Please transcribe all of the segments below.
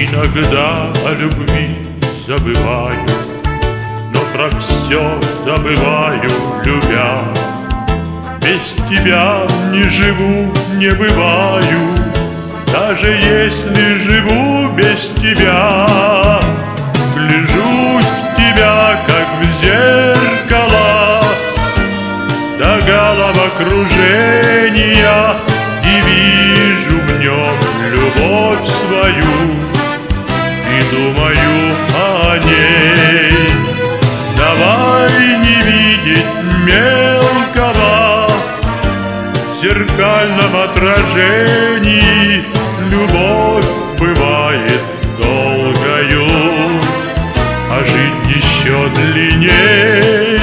Иногда о любви забываю, но про все забываю, любя. Без тебя не живу, не бываю, даже если живу без тебя. Гляжусь в тебя, как в зеркало, до головокружения, и вижу в нем любовь свою, и думаю о ней. Давай не видеть мелкого в зеркальном отражении. Любовь бывает долгою, а жизнь еще длинней.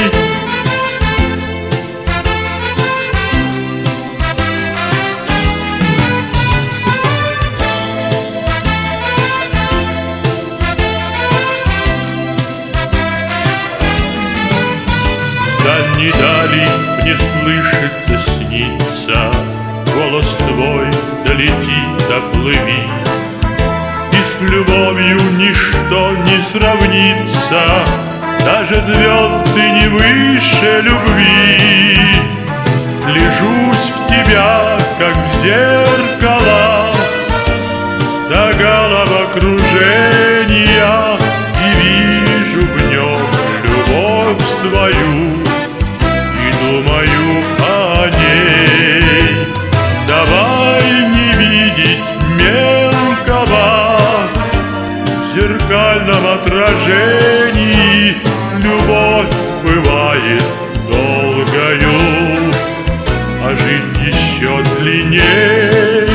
Дальней дали мне слышится, снится, голос твой долети, доплыви. И с любовью ничто не сравнится, даже звезды не выше любви. Гляжусь в тебя, как в зеркало, до головокружения, и вижу в нем любовь твою, и думаю о ней. Давай не видеть мелкого в зеркальном отражении. Любовь бывает долгою, а жизнь еще длинней.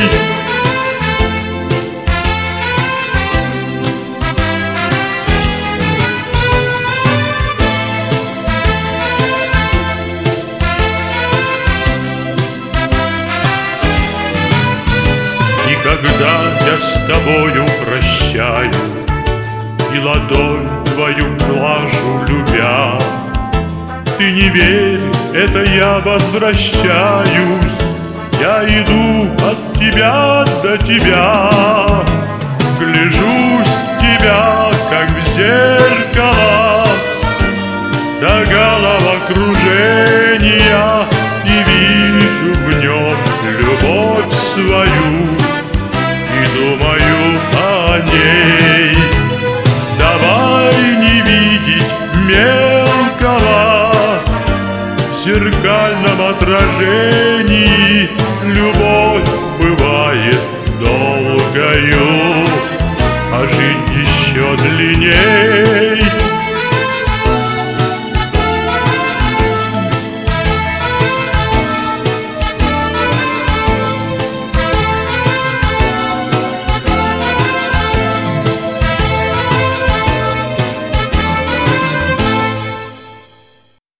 Когда я с тобою прощаю и ладонь твою глажу, любя, ты не верь, это я возвращаюсь. Я иду от тебя до тебя, гляжусь в тебя, как в зеркало, до головокружения, и вижу в нем любовь свою, и думаю о ней. Давай не видеть мелкого в зеркальном отражении. Любовь бывает долгою, а жизнь еще длинней.